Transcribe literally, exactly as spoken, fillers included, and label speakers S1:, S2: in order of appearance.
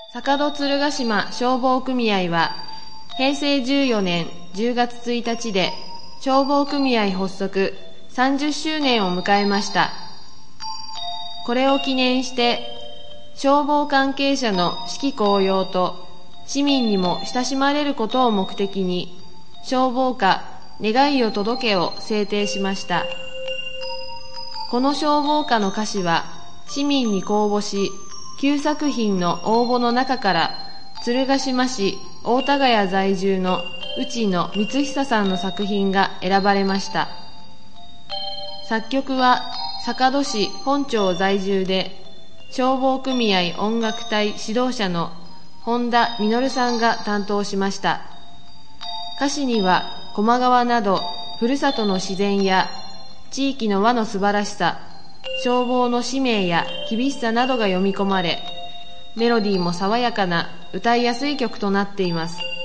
S1: 坂戸鶴ヶ島消防組合はへいせいじゅうよねんじゅうがつついたちで消防組合発足さんじゅっしゅうねんを迎えました。これを記念して消防関係者の士気高揚と市民にも親しまれることを目的に消防歌願いを届けを制定しました。この消防歌の歌詞は市民に公募しきゅうさくひんの応募の中から鶴ヶ島市大田ヶ谷在住の内野光久さんの作品が選ばれました。作曲は坂戸市本町在住で消防組合音楽隊指導者の本田実さんが担当しました。歌詞には高麗川などふるさとの自然や地域の和の素晴らしさ、消防の使命や厳しさなどが読み込まれ、メロディーも爽やかな歌いやすい曲となっています。